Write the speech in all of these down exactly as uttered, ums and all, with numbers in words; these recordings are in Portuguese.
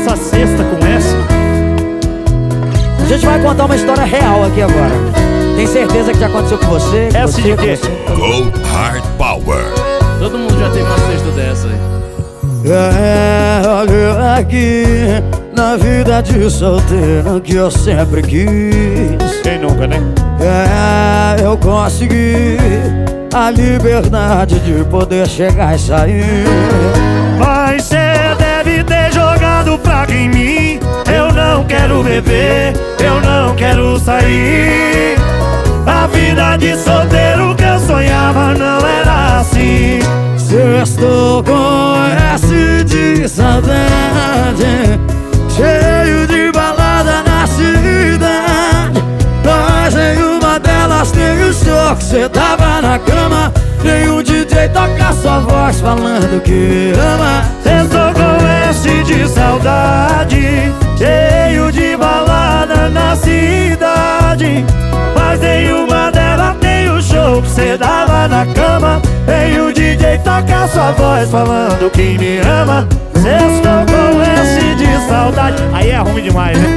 essa sexta com essa. A gente vai contar uma história real aqui agora. Tem certeza que já aconteceu com você? Com Essa você, de quê? Gold Hard Power. Todo mundo já teve uma sexta dessa aí. É, olha aqui, na vida de solteiro que eu sempre quis. Quem nunca, né? É, eu consegui a liberdade de poder chegar e sair. Mas cê deve ter jogado praga em mim. Eu não quero beber, eu não quero sair. A vida de solteiro que eu sonhava não era assim. Sextou com S de saudade, cheio de balada na cidade. Mas nenhuma delas tem o show que cê tava na cama. Nenhum D J toca sua voz falando que me ama. Sextou com S de saudade, cheio de balada na cidade. Mas nenhuma delas tem o show que cê dava na cama. Tem o D J toca sua voz falando que me ama. Sextou com S de saudade. Aí é ruim demais, né?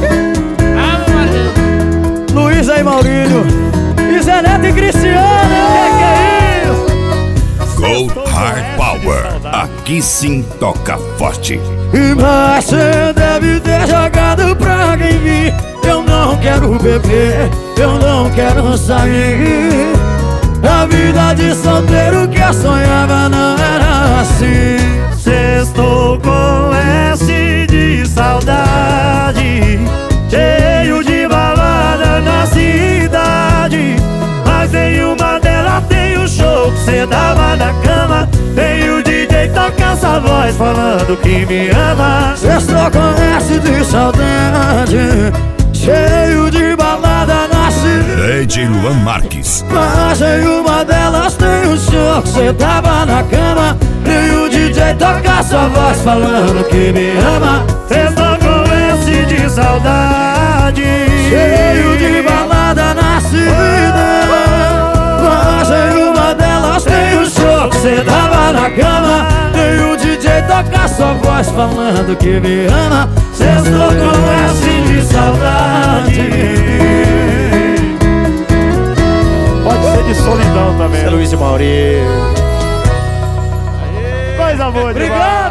Luiz aí, Maurílio, e Zé Neto e Cristiano. Que que é isso? Gold Hard Power. Aqui sim toca forte. E mas cê deve ter jogado praga em mim. Eu não quero beber, eu não quero sair. A vida de solteiro que eu sonhava não era assim. Sextou com S de saudade, cheio de balada na cidade. Mas nenhuma delas tem o show que cê dava na cama. Tem o D J toca essa voz falando que me ama. Sextou com S de saudade, cheio de balada na cidade. D J Luan Marques. Mas nenhuma delas tem o show que cê tava na cama. E o D J toca sua voz falando que me ama. Sextou com S de saudade, Cheio de balada na cidade. Mas nenhuma delas tem o show que cê tava na cama. E o D J toca sua voz falando que me ama. sextou com S de saudade. Pode ser de solidão também. Luiz e Maurício. Coisa boa demais. Obrigado!